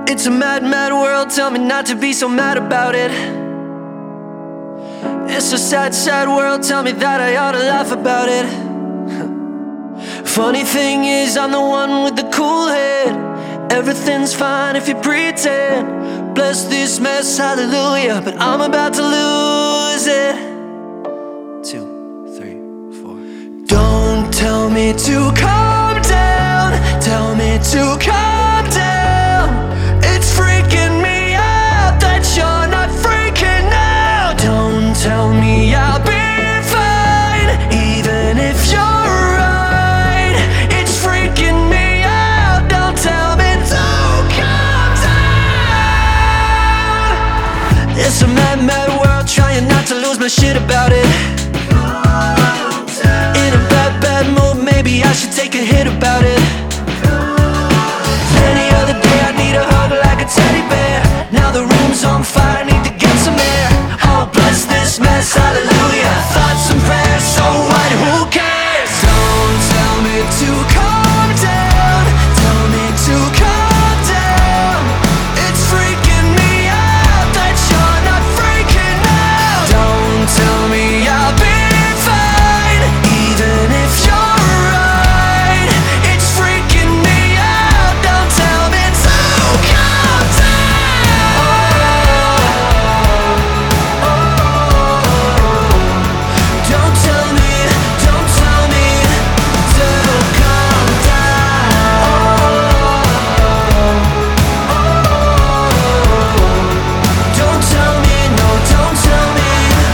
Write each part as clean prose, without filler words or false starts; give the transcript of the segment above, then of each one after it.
It's a mad, mad world, tell me not to be so mad about it. It's a sad, sad world, tell me that I ought to laugh about it. Funny thing is, I'm the one with the cool head. Everything's fine if you pretend. Bless this mess, hallelujah, but I'm about to lose it. 2, 3, 4. Don't tell me to calm down, tell me to calm down. It's freaking me out that you're not freaking out. Don't tell me I'll be fine, even if you're right. It's freaking me out, don't tell me to calm down. It's a mad, mad world, trying not to lose my shit about it. In a bad, bad mood, maybe I should take a hit about it. Any other day I need a hug like a teddy bear. Now the room's on fire, need to get some air. Oh, bless this mess, hallelujah. Thoughts and prayers, so what, who cares? Don't tell me to calm down, tell me to calm down. It's freaking me out that you're not freaking out. Don't tell me I'll be fine, even if you're right. It's freaking me out, don't tell me to calm down. Don't tell me to calm down. Don't tell me, no, don't tell me.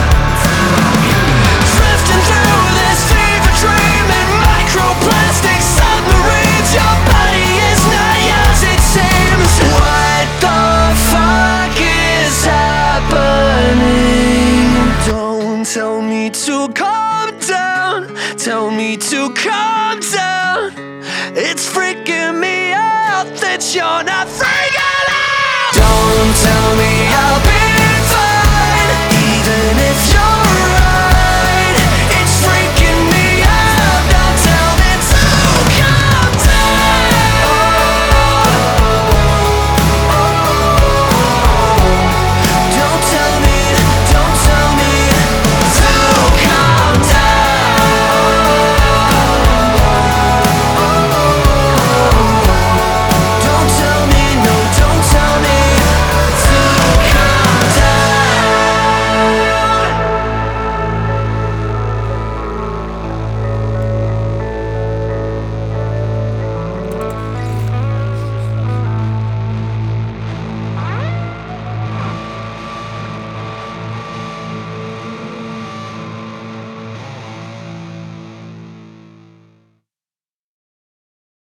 Drifting through this fever dream in microplastic submarines. Your body is not yours, it seems. What the fuck is happening? Don't tell me to calm down, tell me to calm down. It's freaking me out that you're not freaking out. Don't tell me I'll be